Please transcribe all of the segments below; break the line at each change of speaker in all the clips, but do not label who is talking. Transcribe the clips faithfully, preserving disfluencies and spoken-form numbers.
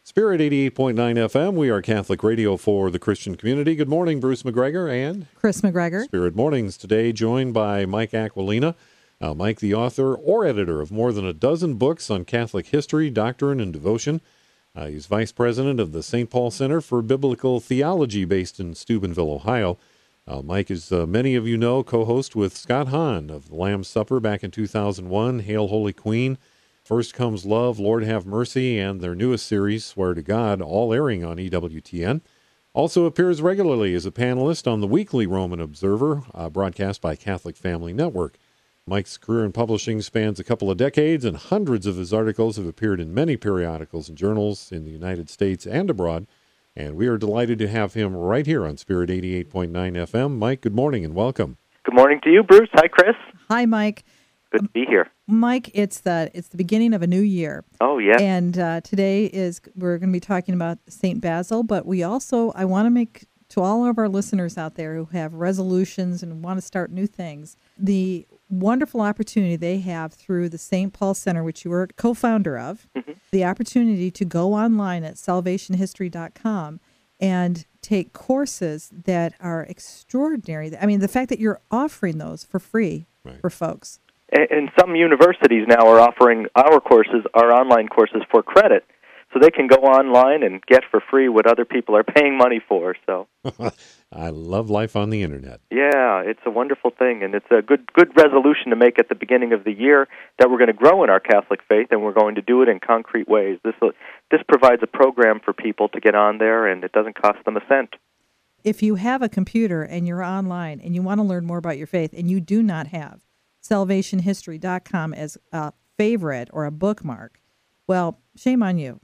Spirit eighty-eight point nine F M, we are Catholic radio for the Christian community. Good morning, Bruce McGregor and
Chris McGregor.
Spirit Mornings today, joined by Mike Aquilina. Uh, Mike, the author or editor of more than a dozen books on Catholic history, doctrine, and devotion. Uh, he's vice president of the Saint Paul Center for Biblical Theology based in Steubenville, Ohio. Uh, Mike, as uh, many of you know, co-host with Scott Hahn of the Lamb's Supper back in two thousand one, Hail Holy Queen, First Comes Love, Lord Have Mercy, and their newest series, Swear to God, all airing on E W T N. Also appears regularly as a panelist on the weekly Roman Observer, uh, broadcast by Catholic Family Network. Mike's career in publishing spans a couple of decades, and hundreds of his articles have appeared in many periodicals and journals in the United States and abroad. And we are delighted to have him right here on Spirit eighty-eight point nine F M. Mike, good morning and welcome.
Good morning to you, Bruce. Hi, Chris.
Hi, Mike.
Good to be here.
Mike, it's the it's the beginning of a new year.
Oh, yeah.
And uh, today is we're going to be talking about Saint Basil, but we also, I want to make to all of our listeners out there who have resolutions and want to start new things, the wonderful opportunity they have through the Saint Paul Center, which you were a co-founder of, mm-hmm. the opportunity to go online at salvation history dot com and take courses that are extraordinary. I mean, the fact that you're offering those for free right. for folks.
And some universities now are offering our courses, our online courses, for credit, so they can go online and get for free what other people are paying money for. So,
I love life on the internet.
Yeah, it's a wonderful thing, and it's a good good resolution to make at the beginning of the year that we're going to grow in our Catholic faith, and we're going to do it in concrete ways. This this provides a program for people to get on there, and it doesn't cost them a cent.
If you have a computer and you're online and you want to learn more about your faith, and you do not have salvation history dot com as a favorite or a bookmark, well, shame on you,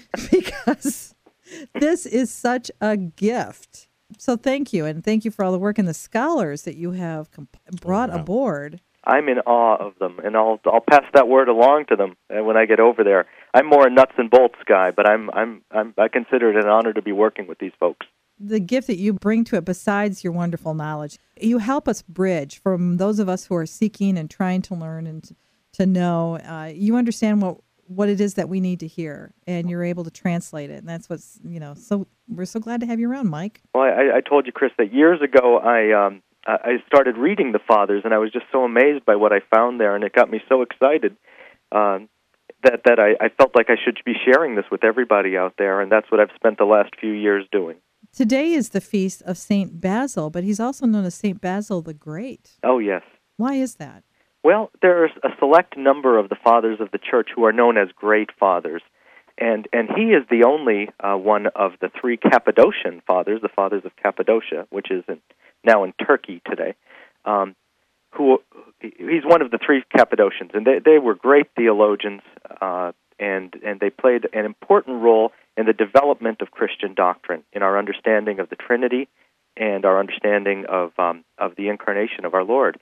because this is such a gift. So thank you, and thank you for all the work and the scholars that you have comp- brought oh, wow. aboard.
I'm in awe of them, and I'll I'll pass that word along to them when I get over there. I'm more a nuts and bolts guy, but I'm I'm, I'm I consider it an honor to be working with these folks.
The gift that you bring to it, besides your wonderful knowledge, you help us bridge from those of us who are seeking and trying to learn and to, to know. Uh, you understand what what it is that we need to hear, and you're able to translate it. And that's what's, you know, so we're so glad to have you around, Mike.
Well, I, I told you, Chris, that years ago I um, I started reading the Fathers, and I was just so amazed by what I found there, and it got me so excited uh, that, that I, I felt like I should be sharing this with everybody out there, and that's what I've spent the last few years doing.
Today is the feast of Saint Basil, but he's also known as Saint Basil the Great.
Oh, yes.
Why is that?
Well, there's a select number of the fathers of the Church who are known as great fathers, and and he is the only uh, one of the three Cappadocian fathers, the fathers of Cappadocia, which is in, now in Turkey today, um, who he's one of the three Cappadocians, and they, they were great theologians, uh, and and they played an important role in the development of Christian doctrine, in our understanding of the Trinity and our understanding of um, of the incarnation of our Lord.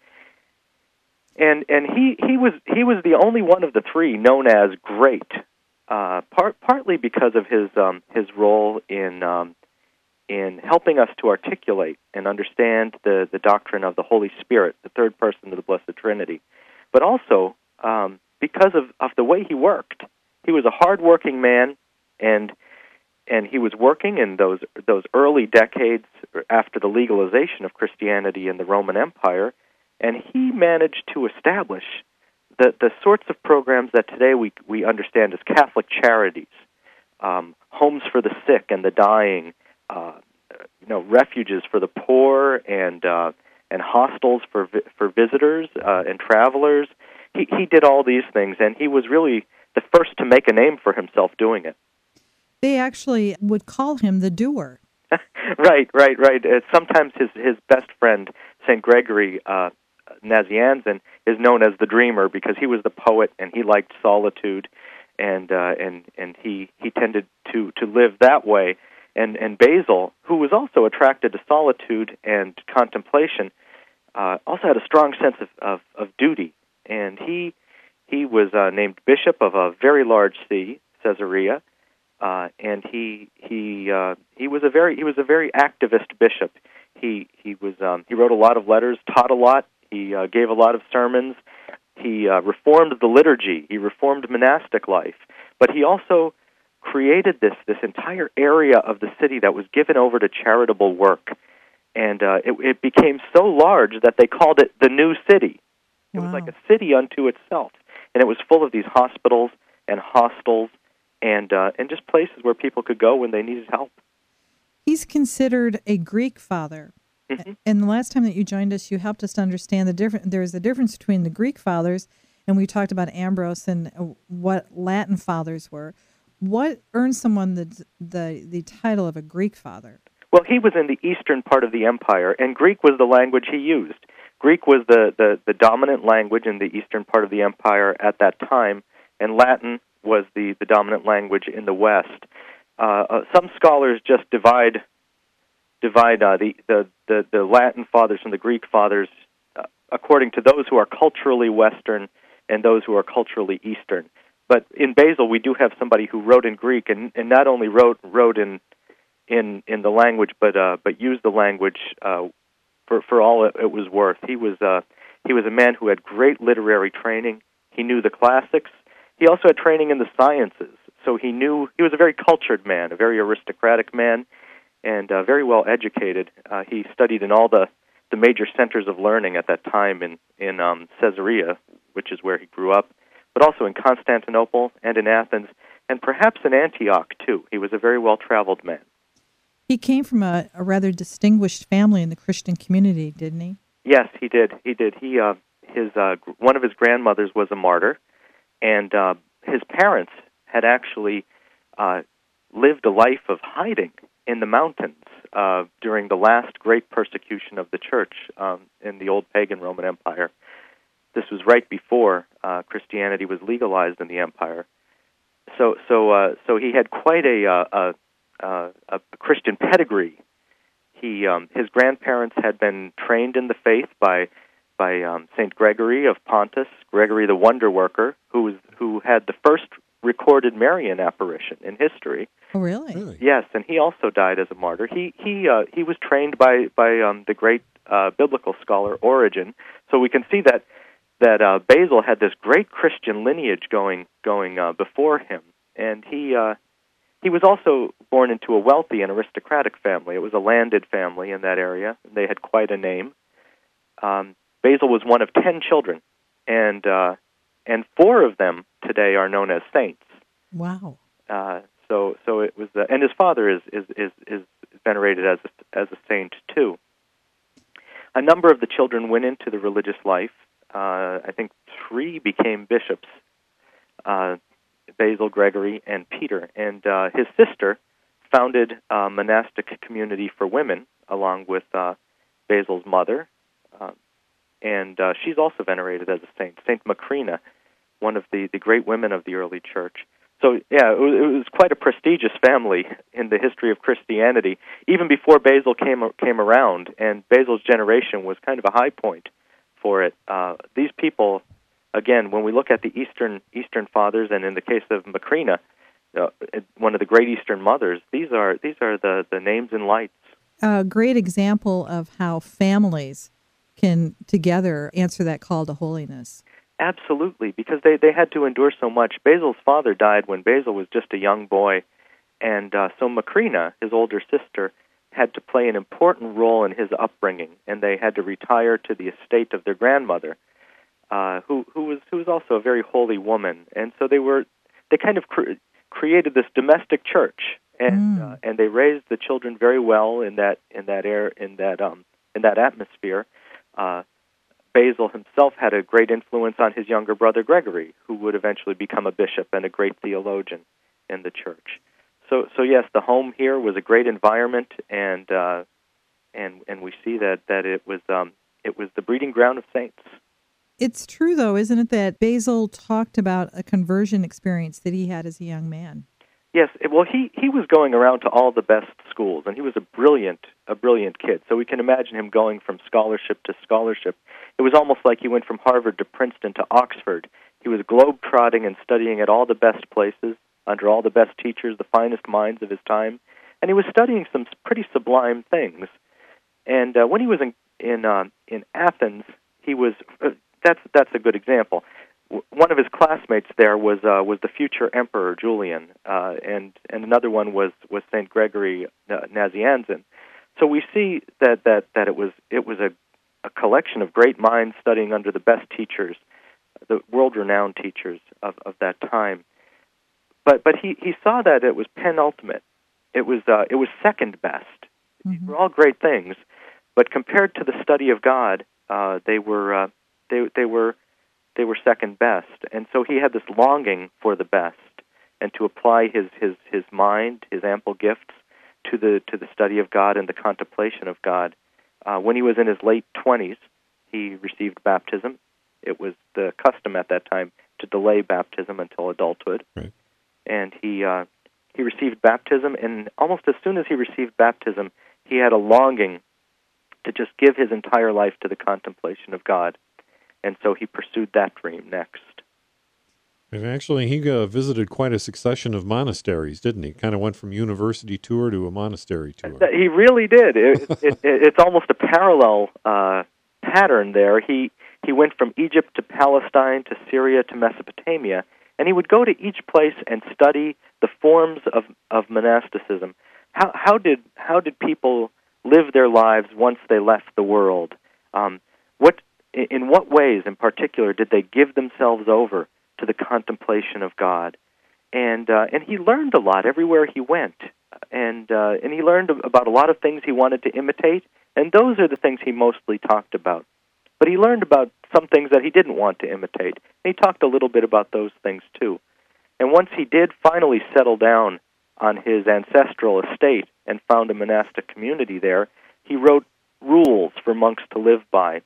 And and he, he was he was the only one of the three known as great, uh, part partly because of his um, his role in um, in helping us to articulate and understand the, the doctrine of the Holy Spirit, the third person of the Blessed Trinity, but also um, because of, of the way he worked. He was a hard-working man, and and he was working in those those early decades after the legalization of Christianity in the Roman Empire, and he managed to establish the the sorts of programs that today we we understand as Catholic charities, um, homes for the sick and the dying, uh, you know, refuges for the poor, and uh, and hostels for vi- for visitors uh, and travelers. He he did all these things, and he was really the first to make a name for himself doing it.
They actually would call him the doer.
right, right, right. Uh, sometimes his, his best friend, Saint Gregory uh, Nazianzen, is known as the dreamer because he was the poet and he liked solitude, and uh, and and he, he tended to, to live that way. And and Basil, who was also attracted to solitude and contemplation, uh, also had a strong sense of, of, of duty, and he he was uh, named bishop of a very large see, Caesarea. Uh, and he he uh, he was a very he was a very activist bishop. He he was um, he wrote a lot of letters, taught a lot. He uh, gave a lot of sermons. He uh, reformed the liturgy. He reformed monastic life. But he also created this this entire area of the city that was given over to charitable work, and uh, it, it became so large that they called it the New City. It
Wow.
was like a city unto itself, and it was full of these hospitals and hostels and uh, and just places where people could go when they needed help.
He's considered a Greek father.
Mm-hmm.
And the last time that you joined us, you helped us to understand the different. There's a difference between the Greek fathers, and we talked about Ambrose and uh, what Latin fathers were. What earns someone the the the title of a Greek father?
Well, he was in the eastern part of the empire, and Greek was the language he used. Greek was the, the, the dominant language in the eastern part of the empire at that time, and Latin was the, the dominant language in the west. Uh, uh, some scholars just divide divide uh, the, the, the, the Latin fathers from the Greek fathers uh, according to those who are culturally Western and those who are culturally Eastern. But in Basil, we do have somebody who wrote in Greek, and, and not only wrote wrote in in, in the language, but uh, but used the language uh, for for all it, it was worth. He was uh, he was a man who had great literary training. He knew the classics. He also had training in the sciences, so he knew he was a very cultured man, a very aristocratic man, and uh, very well educated. Uh, he studied in all the, the major centers of learning at that time in in um, Caesarea, which is where he grew up, but also in Constantinople and in Athens, and perhaps in Antioch too. He was a very well-traveled man.
He came from a, a rather distinguished family in the Christian community, didn't he?
Yes, he did. He did. He uh, his uh, one of his grandmothers was a martyr, and uh, his parents had actually uh, lived a life of hiding in the mountains uh, during the last great persecution of the church um, in the old pagan Roman Empire. This was right before uh, Christianity was legalized in the empire. So, so, uh, so he had quite a, uh, a, a, a Christian pedigree. He, um, his grandparents had been trained in the faith by by um, Saint Gregory of Pontus, Gregory the Wonder Worker, who was who had the first recorded Marian apparition in history.
Oh, really?
Really?
Yes, and he also died as a martyr. He he uh, he was trained by by um, the great uh, biblical scholar Origen. So we can see that that uh, Basil had this great Christian lineage going going uh, before him, and he uh, he was also born into a wealthy and aristocratic family. It was a landed family in that area. They had quite a name. Um, Basil was one of ten children, and uh, and four of them today are known as saints.
Wow.
Uh, so so it was, uh, and his father is is is, is venerated as a, as a saint too. A number of the children went into the religious life. Uh, I think three became bishops: uh, Basil, Gregory, and Peter. And uh, his sister founded a monastic community for women, along with uh, Basil's mother. Uh, and uh, she's also venerated as a saint, Saint Macrina, one of the, the great women of the early church. So, yeah, it was, it was quite a prestigious family in the history of Christianity, even before Basil came came around, and Basil's generation was kind of a high point for it. Uh, these people, again, when we look at the Eastern Eastern fathers, and in the case of Macrina, uh, one of the great Eastern mothers, these are these are the, the names in lights.
A great example of how families can together answer that call to holiness.
Absolutely, because they, they had to endure so much. Basil's father died when Basil was just a young boy, and uh, so Macrina, his older sister, had to play an important role in his upbringing, and they had to retire to the estate of their grandmother, uh, who who was who was also a very holy woman. And so they were they kind of cre- created this domestic church, and
Mm.
uh, and they raised the children very well in that in that air in that um in that atmosphere. Uh, Basil himself had a great influence on his younger brother Gregory, who would eventually become a bishop and a great theologian in the church. So, so yes, the home here was a great environment, and uh, and and we see that, that it was um, it was the breeding ground of saints.
It's true, though, isn't it, that Basil talked about a conversion experience that he had as a young man?
Yes, it, well, he, he was going around to all the best schools, and he was a brilliant a brilliant kid. So we can imagine him going from scholarship to scholarship. It was almost like he went from Harvard to Princeton to Oxford. He was globe-trotting and studying at all the best places, under all the best teachers, the finest minds of his time, and he was studying some pretty sublime things. And uh, when he was in in, uh, in Athens, he was uh, that's that's a good example. w- one of his classmates there was uh, was the future Emperor Julian, uh, and and another one was was Saint Gregory uh, Nazianzen. So we see that that that it was it was a, a collection of great minds studying under the best teachers, the world-renowned teachers of, of that time. But but he, he saw that it was penultimate. It was uh, it was second best.
Mm-hmm.
These were all great things, but compared to the study of God, uh, they were uh, they they were they were second best. And so he had this longing for the best, and to apply his, his, his mind, his ample gifts, to the to the study of God and the contemplation of God. Uh, when he was in his late twenties, he received baptism. It was the custom at that time to delay baptism until adulthood.
Right.
And he uh, he received baptism, and almost as soon as he received baptism, he had a longing to just give his entire life to the contemplation of God. And so he pursued that dream next.
And actually, he uh, visited quite a succession of monasteries, didn't he? Kind of went from university tour to a monastery tour.
He really did. It, it, it, it's almost a parallel uh, pattern there. He he went from Egypt to Palestine to Syria to Mesopotamia, and he would go to each place and study the forms of, of monasticism. How how did how did people live their lives once they left the world? Um, what in what ways, in particular, did they give themselves over to the contemplation of God? And uh, and he learned a lot everywhere he went, and uh, and he learned about a lot of things he wanted to imitate, and those are the things he mostly talked about. But he learned about some things that he didn't want to imitate, and he talked a little bit about those things too. And once he did finally settle down on his ancestral estate and found a monastic community there, he wrote rules for monks to live by.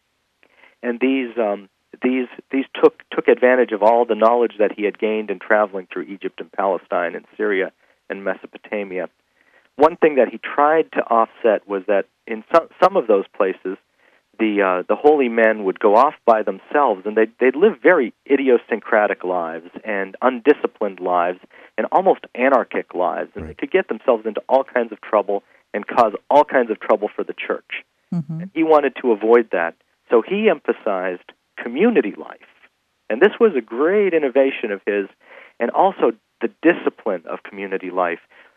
And these um, these these took took advantage of all the knowledge that he had gained in traveling through Egypt and Palestine and Syria and Mesopotamia. One thing that he tried to offset was that in some some of those places, the uh, the holy men would go off by themselves, and they'd, they'd live very idiosyncratic lives and undisciplined lives and almost anarchic lives, and
right.
they could get themselves into all kinds of trouble and cause all kinds of trouble for the church.
Mm-hmm.
And he wanted to avoid that. So he emphasized community life. And this was a great innovation of his, and also the discipline of community life.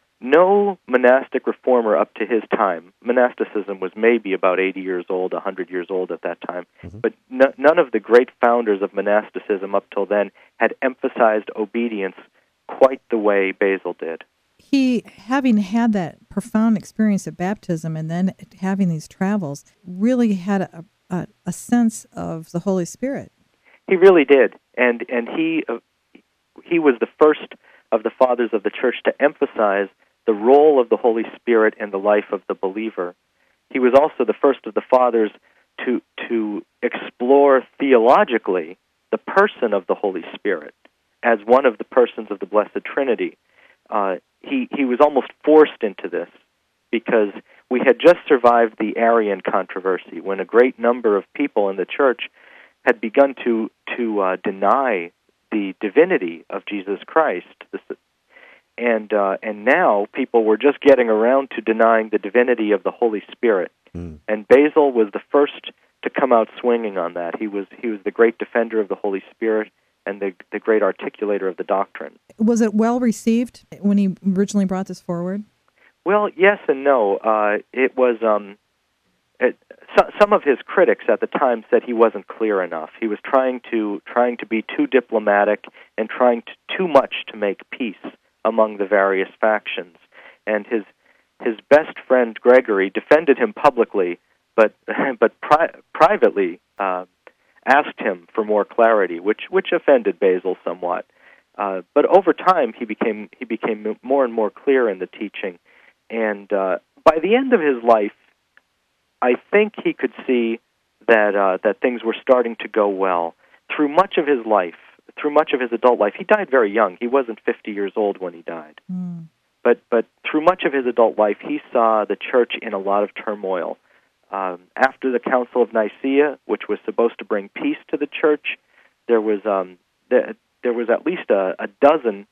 No monastic reformer up to his time, monasticism was maybe about eighty years old, one hundred years old at that time,
mm-hmm.
but n- none of the great founders of monasticism up till then had emphasized obedience quite the way Basil did.
He, having had that profound experience at baptism and then having these travels, really had a, a, a sense of the Holy Spirit.
He really did, and and he uh, he was the first of the fathers of the church to emphasize the role of the Holy Spirit in the life of the believer. He was also the first of the fathers to to explore theologically the person of the Holy Spirit as one of the persons of the Blessed Trinity. Uh, he he was almost forced into this because we had just survived the Arian controversy, when a great number of people in the church had begun to to uh, deny the divinity of Jesus Christ. This, and uh, and now people were just getting around to denying the divinity of the Holy Spirit.
Mm.
And Basil was the first to come out swinging on that. He was he was the great defender of the Holy Spirit and the the great articulator of the doctrine.
Was it well received when he originally brought this forward?
Well, yes and no. Uh, it was. Um, it, so, some of his critics at the time said he wasn't clear enough. He was trying to trying to be too diplomatic and trying to, too much to make peace among the various factions. And his his best friend Gregory defended him publicly, but but pri- privately uh, asked him for more clarity, which which offended Basil somewhat. Uh, but over time, he became he became more and more clear in the teaching. And uh, by the end of his life, I think he could see that uh, that things were starting to go well. Through much of his life, through much of his adult life, he died very young. He wasn't fifty years old when he died.
Mm.
But but through much of his adult life, he saw the church in a lot of turmoil. Um, after the Council of Nicaea, which was supposed to bring peace to the church, there was um, th- there was at least a, a dozen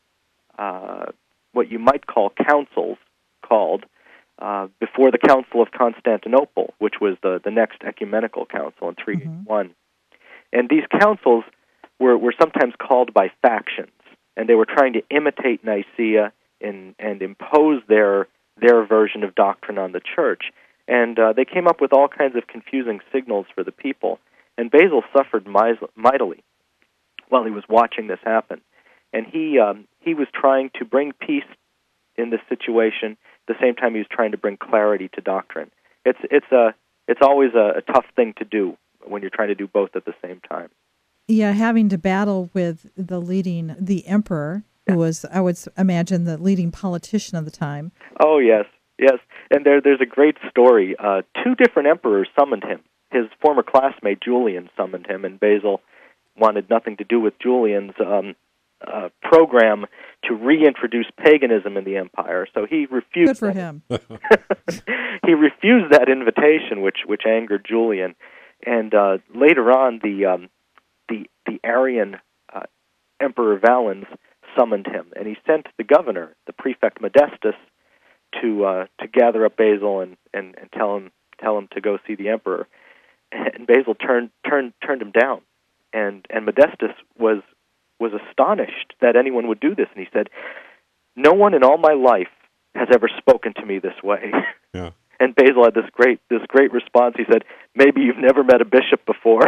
uh, what you might call councils called uh, before the Council of Constantinople, which was the, the next ecumenical council in three eighty-one. Mm-hmm. And these councils were, were sometimes called by factions, and they were trying to imitate Nicaea and, and impose their their version of doctrine on the church. And uh, they came up with all kinds of confusing signals for the people. And Basil suffered mightily while he was watching this happen. And he um, he was trying to bring peace in this situation. At the same time, he was trying to bring clarity to doctrine. It's it's a it's always a, a tough thing to do when you're trying to do both at the same time.
Yeah, having to battle with the leading the emperor, who was, I would imagine, the leading politician of the time.
Oh yes, yes. And there there's a great story. Uh, two different emperors summoned him. His former classmate Julian summoned him, and Basil wanted nothing to do with Julian's um, uh, program to reintroduce paganism in the empire. So he refused.
Good for
that.
him.
He refused that invitation, which which angered Julian. And uh, later on, the um, the the Arian uh, Emperor Valens summoned him, and he sent the governor, the prefect Modestus, to uh, to gather up Basil and, and, and tell him tell him to go see the emperor. And Basil turned turned turned him down, and and Modestus was was astonished that anyone would do this, and he said, "No one in all my life has ever spoken to me this way."
Yeah.
And Basil had this great this great response. He said, "Maybe you've never met a bishop before."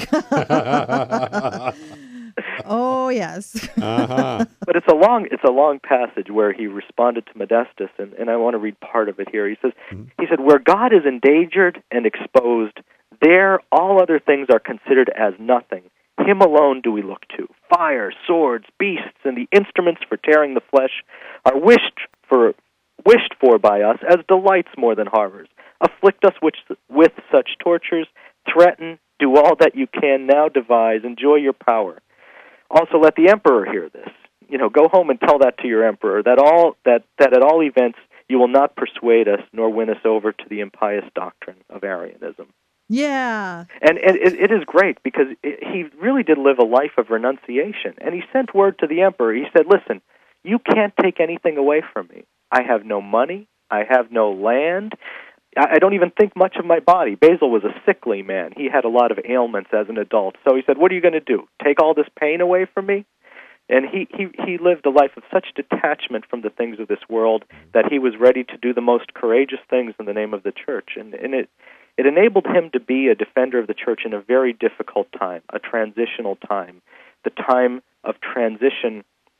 Oh yes.
Uh-huh.
But it's a long it's a long passage where he responded to Modestus, and, and I want to read part of it here. He says, mm-hmm. he said, "Where God is endangered and exposed, there all other things are considered as nothing. Him alone do we look to. Fire, swords, beasts, and the instruments for tearing the flesh are wished for wished for by us as delights more than horrors. Afflict us which, with such tortures, threaten, do all that you can now devise, enjoy your power. Also let the emperor hear this. You know, go home and tell that to your emperor, that all that, that at all events you will not persuade us nor win us over to the impious doctrine of Arianism."
Yeah.
And, and it, it is great because it, he really did live a life of renunciation. And he sent word to the emperor. He said, "Listen, you can't take anything away from me. I have no money. I have no land. I, I don't even think much of my body." Basil was a sickly man. He had a lot of ailments as an adult. So he said, "What are you going to do? Take all this pain away from me?" And he, he, he lived a life of such detachment from the things of this world that he was ready to do the most courageous things in the name of the church. And, and it, it enabled him to be a defender of the church in a very difficult time, a transitional time, the time of transition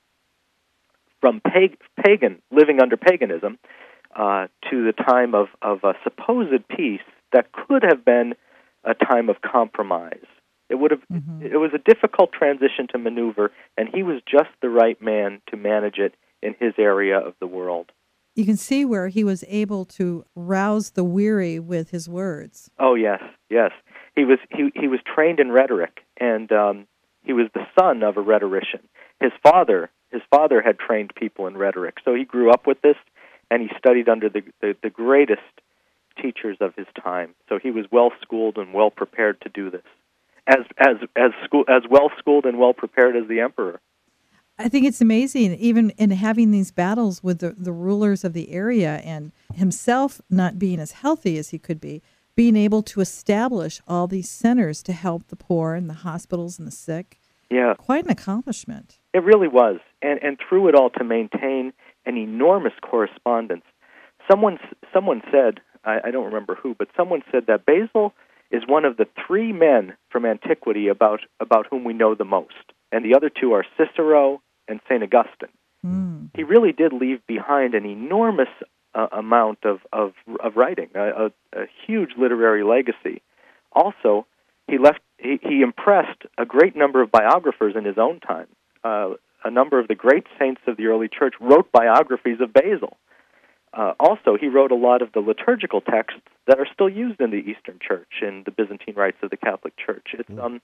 from pag- pagan, living under paganism, uh, to the time of, of a supposed peace that could have been a time of compromise. It would have. Mm-hmm. It was a difficult transition to maneuver, and he was just the right man to manage it in his area of the world.
You can see where he was able to rouse the weary with his words.
Oh yes, yes. He was he he was trained in rhetoric, and um, he was the son of a rhetorician. His father his father had trained people in rhetoric, so he grew up with this, and he studied under the the, the greatest teachers of his time. So he was well schooled and well prepared to do this. As as as school as well schooled and well prepared as the emperor.
I think it's amazing, even in having these battles with the, the rulers of the area, and himself not being as healthy as he could be, being able to establish all these centers to help the poor and the hospitals and the sick.
Yeah,
quite an accomplishment.
It really was, and and through it all to maintain an enormous correspondence. Someone someone said, I, I don't remember who, but someone said that Basil is one of the three men from antiquity about, about whom we know the most. And the other two are Cicero and Saint Augustine. Mm. He really did leave behind an enormous uh, amount of, of, of writing, a, a, a huge literary legacy. Also, he left he, he impressed a great number of biographers in his own time. Uh, a number of the great saints of the early church wrote biographies of Basil. Uh, also, he wrote a lot of the liturgical texts that are still used in the Eastern Church and the Byzantine rites of the Catholic Church. It's um,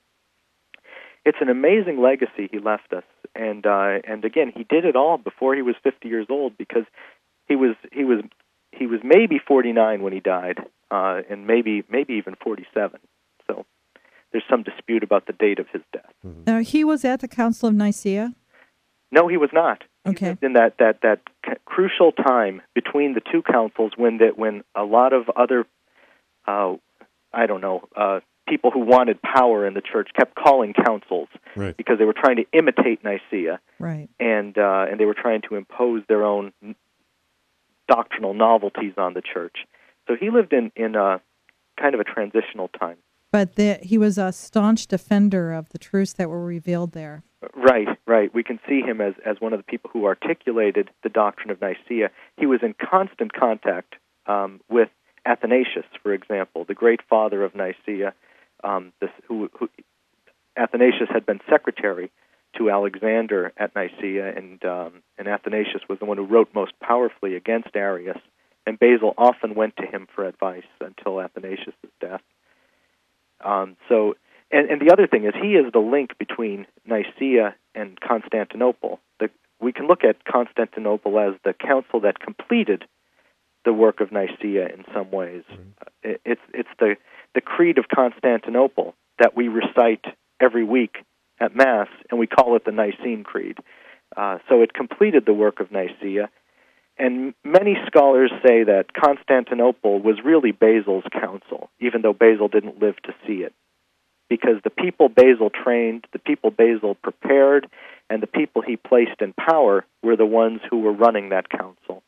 it's an amazing legacy he left us, and uh, and again, he did it all before he was fifty years old, because he was he was he was maybe forty-nine when he died, uh, and maybe maybe even forty-seven. So there's some dispute about the date of his death.
Mm-hmm. Now, he was at the Council of Nicaea?
No, he was not.
Okay.
In that, that, that c- crucial time between the two councils, when that when a lot of other, uh, I don't know, uh, people who wanted power in the church kept calling councils
Right.
because they were trying to imitate Nicaea,
Right.
and uh, and they were trying to impose their own doctrinal novelties on the church. So he lived in in a kind of a transitional time.
But the, he was a staunch defender of the truths that were revealed there.
Right, right. We can see him as, as one of the people who articulated the doctrine of Nicaea. He was in constant contact um, with Athanasius, for example, the great father of Nicaea. Um, this, who, who Athanasius had been secretary to Alexander at Nicaea, and um, and Athanasius was the one who wrote most powerfully against Arius. And Basil often went to him for advice until Athanasius' death. Um, so, and, and the other thing is, he is the link between Nicaea and Constantinople. The, we can look at Constantinople as the council that completed the work of Nicaea in some ways. Mm-hmm. Uh, it, it's it's the the Creed of Constantinople that we recite every week at Mass, and we call it the Nicene Creed. Uh, so it completed the work of Nicaea. And many scholars say that Constantinople was really Basil's council, even though Basil didn't live to see it. Because the people Basil trained, the people Basil prepared, and the people he placed in power were the ones who were running that council.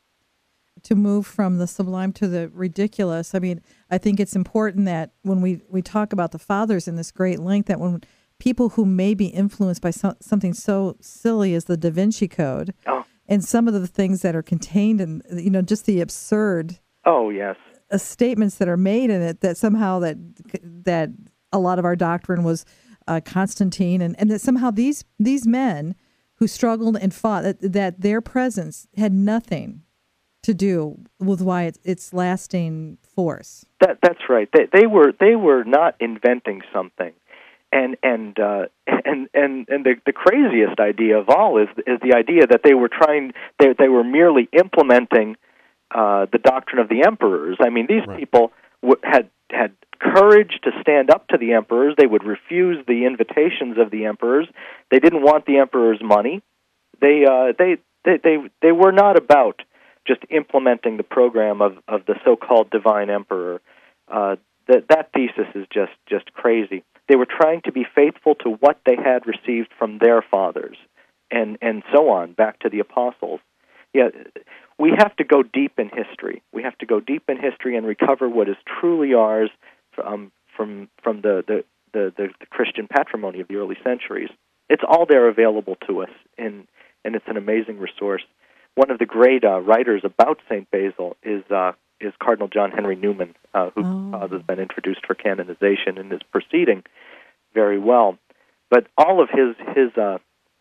To move from the sublime to the ridiculous, I mean, I think it's important that when we, we talk about the fathers in this great link, that when people who may be influenced by so, something so silly as the Da Vinci Code,
oh.
and some of the things that are contained in, you know, just the absurd
oh yes
uh, statements that are made in it, that somehow that that a lot of our doctrine was uh, Constantine, and, and that somehow these these men who struggled and fought, that, that their presence had nothing to do with why it's, it's lasting force.
That that's right. They they were they were not inventing something. And and uh, and and and the, the craziest idea of all is is the idea that they were trying they they were merely implementing uh, the doctrine of the emperors. I mean, these right. people w- had had courage to stand up to the emperors. They would refuse the invitations of the emperors. They didn't want the emperor's money. They uh, they, they they they were not about just implementing the program of, of the so-called divine emperor. Uh, that that thesis is just just crazy. They were trying to be faithful to what they had received from their fathers, and, and so on, back to the apostles. Yeah, we have to go deep in history. We have to go deep in history and recover what is truly ours from from from the, the, the, the, the Christian patrimony of the early centuries. It's all there available to us, and, and it's an amazing resource. One of the great uh, writers about Saint Basil is uh, is Cardinal John Henry Newman, uh, whose
oh.
cause has been introduced for canonization and is proceeding very well. But all of his his uh,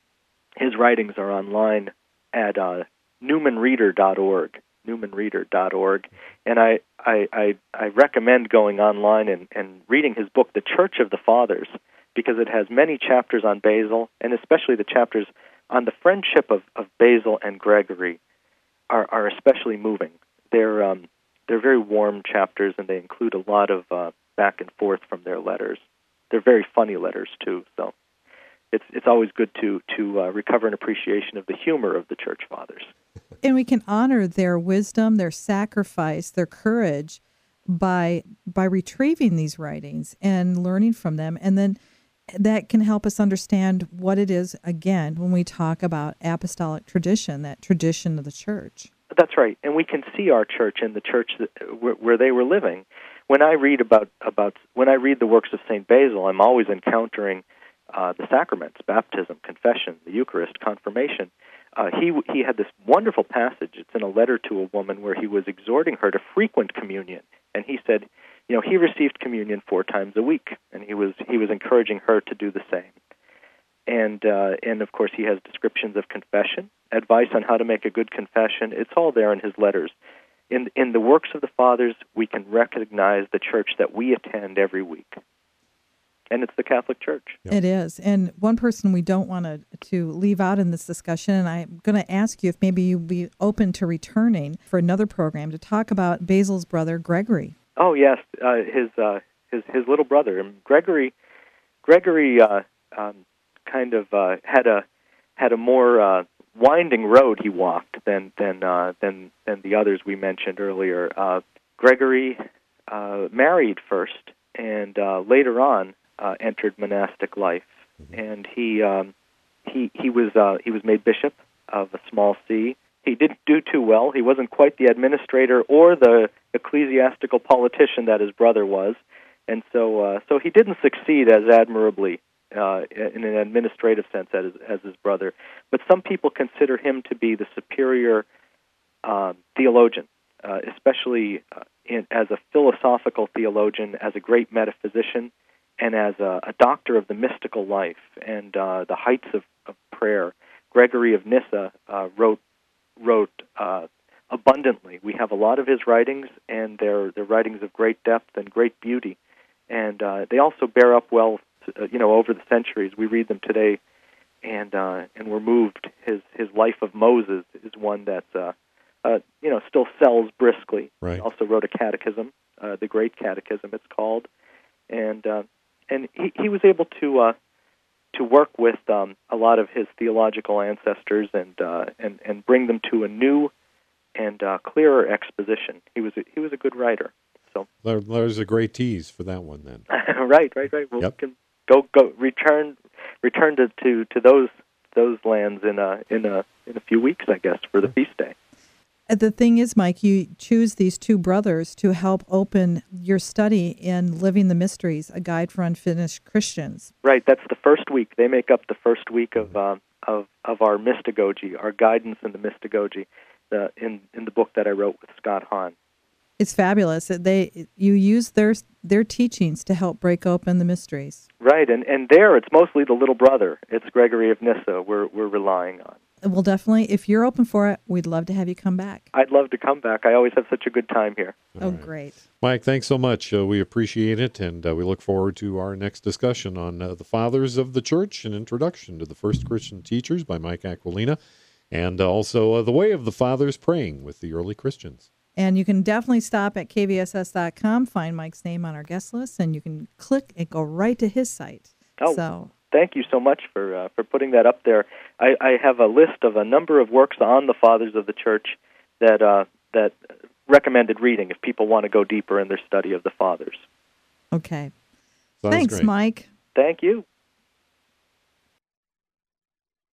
his writings are online at uh, newman reader dot org, newman reader dot org, and I, I, I, I recommend going online and, and reading his book, The Church of the Fathers, because it has many chapters on Basil, and especially the chapters on the friendship of, of Basil and Gregory are, are especially moving. They're um, they're very warm chapters, and they include a lot of uh, back and forth from their letters. They're very funny letters too, so it's it's always good to to uh, recover an appreciation of the humor of the Church Fathers.
And we can honor their wisdom, their sacrifice, their courage by by retrieving these writings and learning from them, and then that can help us understand what it is, again, when we talk about apostolic tradition, that tradition of the church.
That's right, and we can see our church in the church that, where, where they were living. When I read about about when I read the works of Saint Basil, I'm always encountering uh, the sacraments: baptism, confession, the Eucharist, confirmation. Uh, he he had this wonderful passage. It's in a letter to a woman where he was exhorting her to frequent communion, and he said, you know, he received communion four times a week, and he was he was encouraging her to do the same. And uh, and of course, he has descriptions of confession, advice on how to make a good confession. It's all there in his letters. In in the works of the Fathers, we can recognize the church that we attend every week, and it's the Catholic Church.
It is. And one person we don't want to to leave out in this discussion, and I'm going to ask you if maybe you'd be open to returning for another program to talk about Basil's brother, Gregory.
Oh yes, uh, his uh, his his little brother, and Gregory. Gregory uh, um, kind of uh, had a had a more uh, winding road he walked than than uh, than than the others we mentioned earlier. Uh, Gregory uh, married first and uh, later on uh, entered monastic life.
Mm-hmm.
And he um, he he was uh, he was made bishop of a small see. He didn't do too well. He wasn't quite the administrator or the ecclesiastical politician that his brother was, and so uh, so he didn't succeed as admirably uh, in an administrative sense as as his brother. But some people consider him to be the superior uh, theologian, uh, especially uh, in, as a philosophical theologian, as a great metaphysician, and as a, a doctor of the mystical life and uh, the heights of, of prayer. Gregory of Nyssa uh, wrote wrote uh, abundantly. We have a lot of his writings, and they're they're writings of great depth and great beauty, and uh, they also bear up well, to, uh, you know, over the centuries. We read them today, and uh, and we're moved. His his Life of Moses is one that uh, uh, you know still sells briskly.
Right.
He also wrote a catechism, uh, the Great Catechism, it's called, and uh, and he he was able to. Uh, to work with um, a lot of his theological ancestors and uh, and and bring them to a new and uh, clearer exposition. He was a, he was a good writer. So
There, there's a great tease for that one then.
right, right, right. Well,
Yep.
we can go go return return to, to, to those those lands in a in a in a few weeks, I guess, for the feast day.
The thing is, Mike, you choose these two brothers to help open your study in Living the Mysteries, a guide for unfinished Christians.
Right, that's the first week. They make up the first week of uh, of of our mystagogy, our guidance in the mystagogy, uh, in in the book that I wrote with Scott Hahn.
It's fabulous. They you use their their teachings to help break open the mysteries.
Right, and and there it's mostly the little brother. It's Gregory of Nyssa. We're we're relying on.
Well, definitely, if you're open for it, we'd love to have you come back.
I'd love to come back. I always have such a good time here.
Oh,
right.
great.
Mike, thanks so much. Uh, we appreciate it, and uh, we look forward to our next discussion on uh, the Fathers of the Church, an introduction to the first Christian teachers by Mike Aquilina, and uh, also uh, the way of the Fathers praying with the early Christians.
And you can definitely stop at k v s s dot com, find Mike's name on our guest list, and you can click and go right to his site.
Oh,
so.
Thank you so much for uh, for putting that up there. I, I have a list of a number of works on the Fathers of the Church that uh, that recommended reading if people want to go deeper in their study of the Fathers.
Okay.
Sounds
Thanks,
great.
Mike.
Thank you.